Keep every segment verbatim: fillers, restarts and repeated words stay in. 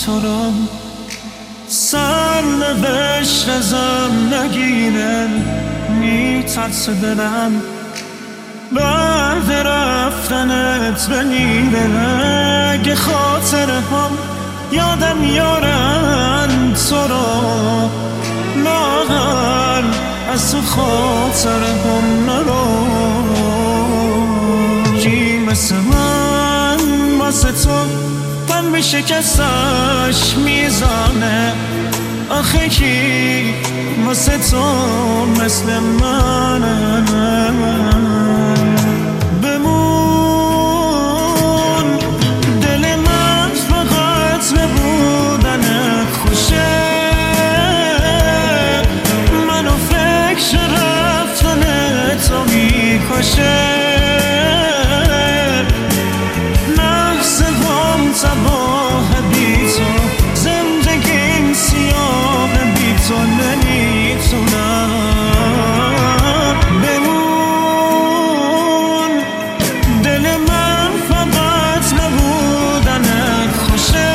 تو رو سرنوشت ازم نگیره، میترسه دلم بعد رفتنت بمیره. اگه خاطره هم یادم یارن تو رو، لاغر از تو خاطره هم نرو. کی مثل من واسه تو من به شکستش میزانه، آخه کی واسه تو مثل منه. بمون دل من فقط به بودنت خوشه، منو فکر رفتنت رو میکشه. صباح بی تو زندگیم سیاه، بی تو نمیتونم. بمون دل من فقط نبودنت خوشه،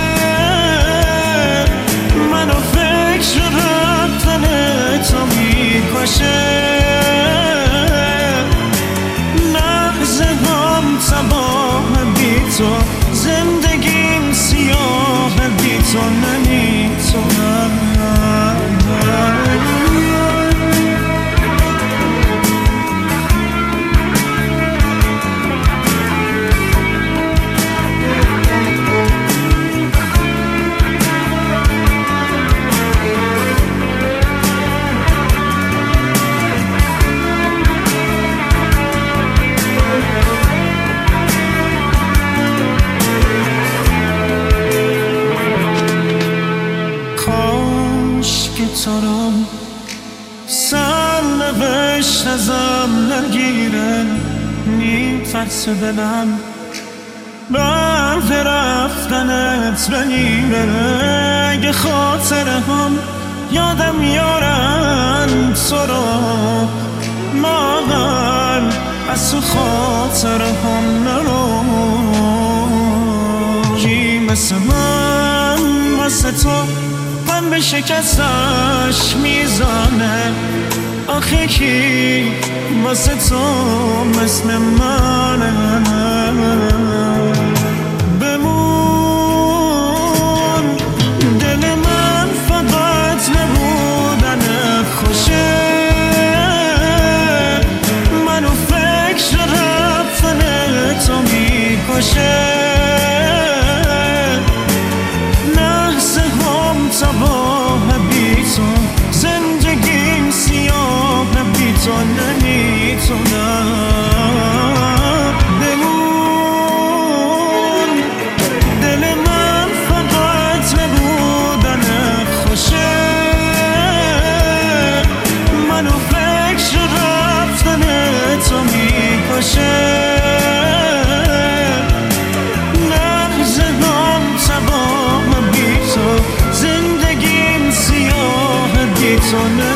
منو فکر رفتنت رو میکشه. لحظه هم صباح بی تو زندگیم سیاه، بی تو نمیتونم. تو رو سرنوشت ازم نگیره، میترسه دلم بعد رفتنت بمیره. اگه خاطره هم یادم یارن تو رو، لاغر از تو خاطره هم نرو. کی مثل من واسه تو من به شکستش میزانه، آخه کی واسه تو مثل منه. بمون دل من فقط نبودنت خوشه، منو فکر رفتنت رو میکشه. صباح بی تو زندگیم سیاه، بی تو نمیتونم. بمون دل من فقط به بودنت خوشه، منو فکر رفتنت رو میکشه. لحظه هم صباح بی تو زندگیم سیاه، بی تو